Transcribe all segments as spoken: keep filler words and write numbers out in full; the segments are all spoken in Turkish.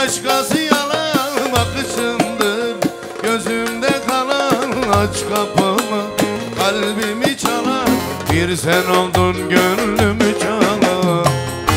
Başkası yalan bakışındır gözümde kalan. Aç kapımı, kalbimi çalan, bir sen oldun gönlümü çalan.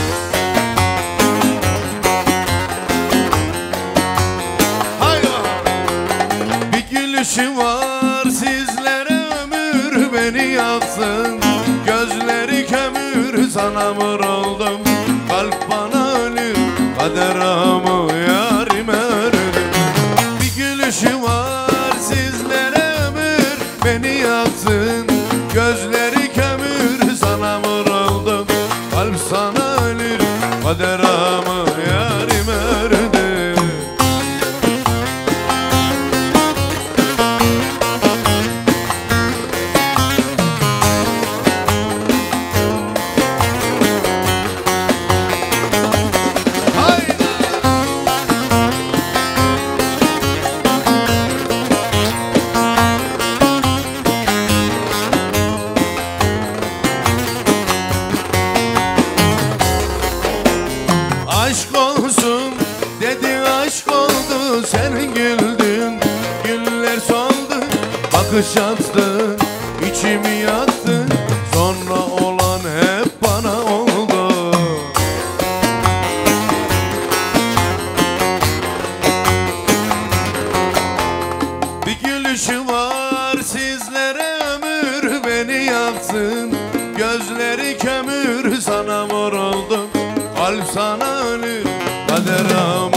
Haydi bir gülüşü var sizlere ömür beni yaksın. Gözleri kömür sana mır oldum, kalp bana ölür kader amı yarime ördüm. Bir gülüşü var sizlere ömür beni yaksın. Gözleri kömür sana mır oldum, kalp sana ölür kader amı yarime ördüm. Aşk olsun dedi aşk oldu, sen güldün güller soldu. Bakış attın içimi yaktın, sonra olan hep bana oldu. Bir gülüşü var sizlere ömür beni yaksın. Gözleri kömür sana mor oldum, kalp sana ölür kader ama.